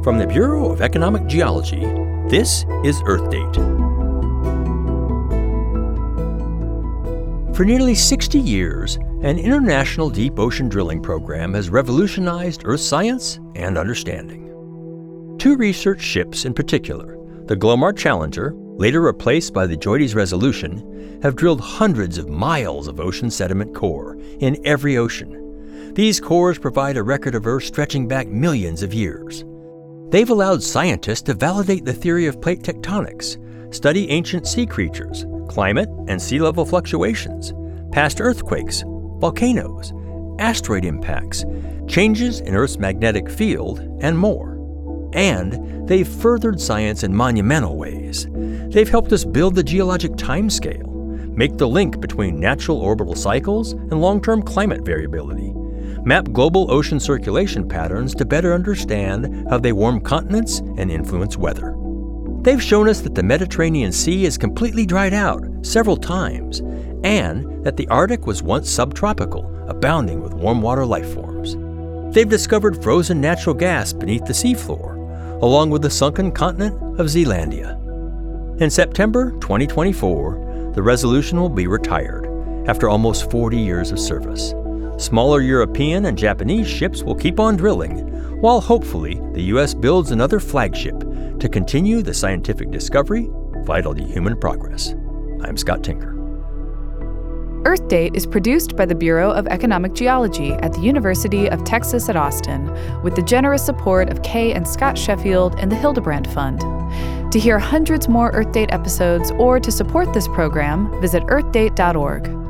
From the Bureau of Economic Geology, this is EarthDate. For nearly 60 years, an international deep ocean drilling program has revolutionized Earth science and understanding. Two research ships in particular, the Glomar Challenger, later replaced by the JOIDES Resolution, have drilled hundreds of miles of ocean sediment core in every ocean. These cores provide a record of Earth stretching back millions of years. They've allowed scientists to validate the theory of plate tectonics, study ancient sea creatures, climate and sea level fluctuations, past earthquakes, volcanoes, asteroid impacts, changes in Earth's magnetic field, and more. And they've furthered science in monumental ways. They've helped us build the geologic timescale, make the link between natural orbital cycles and long-term climate variability, map global ocean circulation patterns to better understand how they warm continents and influence weather. They've shown us that the Mediterranean Sea is completely dried out several times, and that the Arctic was once subtropical, abounding with warm water life forms. They've discovered frozen natural gas beneath the seafloor, along with the sunken continent of Zealandia. In September 2024, the Resolution will be retired after almost 40 years of service. Smaller European and Japanese ships will keep on drilling, while hopefully the U.S. builds another flagship to continue the scientific discovery vital to human progress. I'm Scott Tinker. EarthDate is produced by the Bureau of Economic Geology at the University of Texas at Austin, with the generous support of Kay and Scott Sheffield and the Hildebrand Fund. To hear hundreds more EarthDate episodes or to support this program, visit earthdate.org.